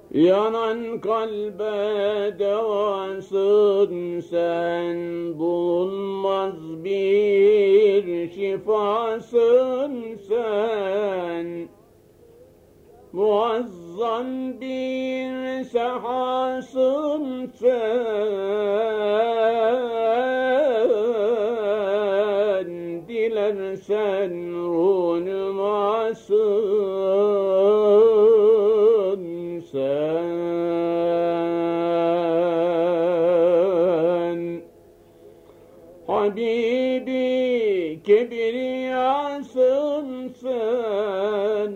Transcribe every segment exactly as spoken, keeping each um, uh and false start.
Yanan kalbe devasın sen, bulunmaz bir şifasın sen. Muazzam bir sehasın sen, dilersen runumasın sen. Habibi kibriyasın sen,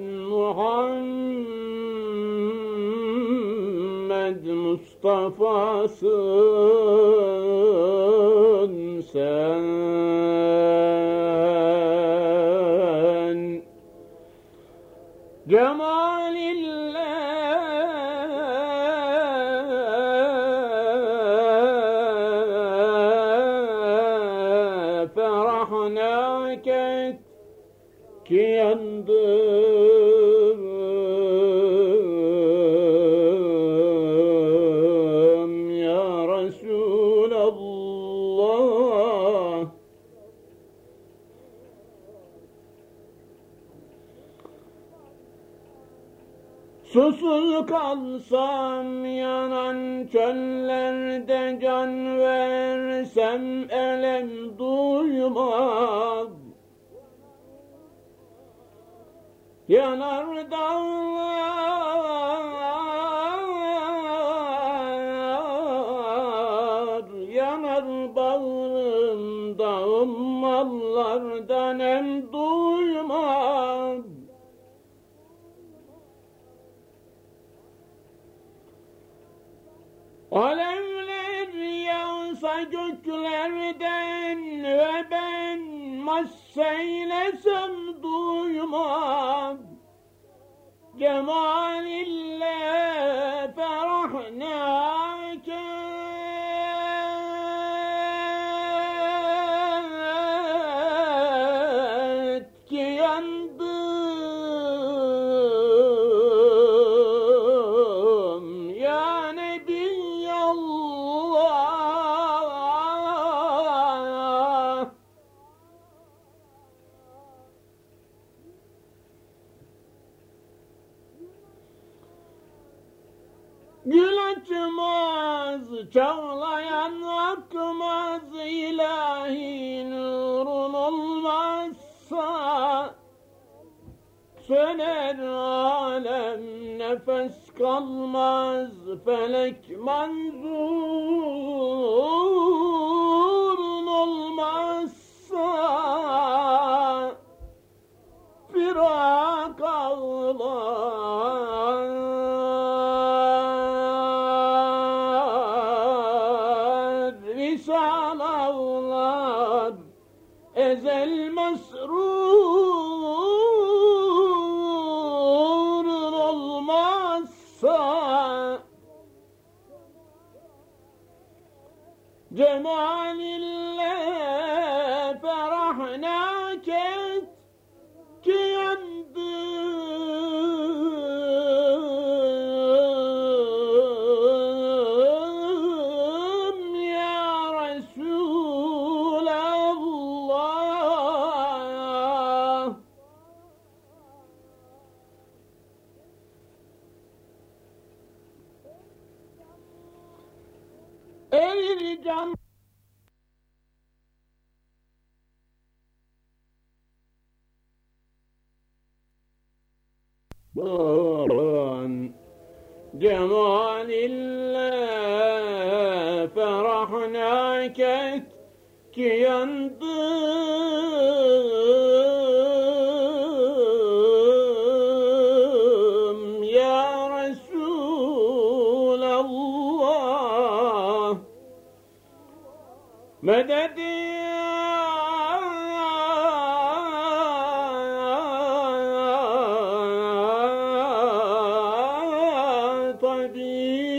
Muhammed Mustafa'sın sen. Cemalillah ferahnak et ki yandım ya Resulallah. Susuz kalsam yanan çöllerde, can versem elem duymam. Yanar dağlar, yanar bağrımda, ummallardan em duymam. Alevler yağsa göklerden ve ben masseylesem duymam. Cemalille ferahnâke ki yandım ya Nebiyallah. Gül açmaz, çağlayan akmaz, ilahi nurun olmazsa söner alem, nefes kalmaz, felek manzurun olmazsa firak ağlar, visal ağlar, ezel mesrurun olmazsa cemalille ferahnak et ki yandım ya Resulallah. Erir can cemalille ferahnak et ki yandım ya Resulallah. Medet ya tabi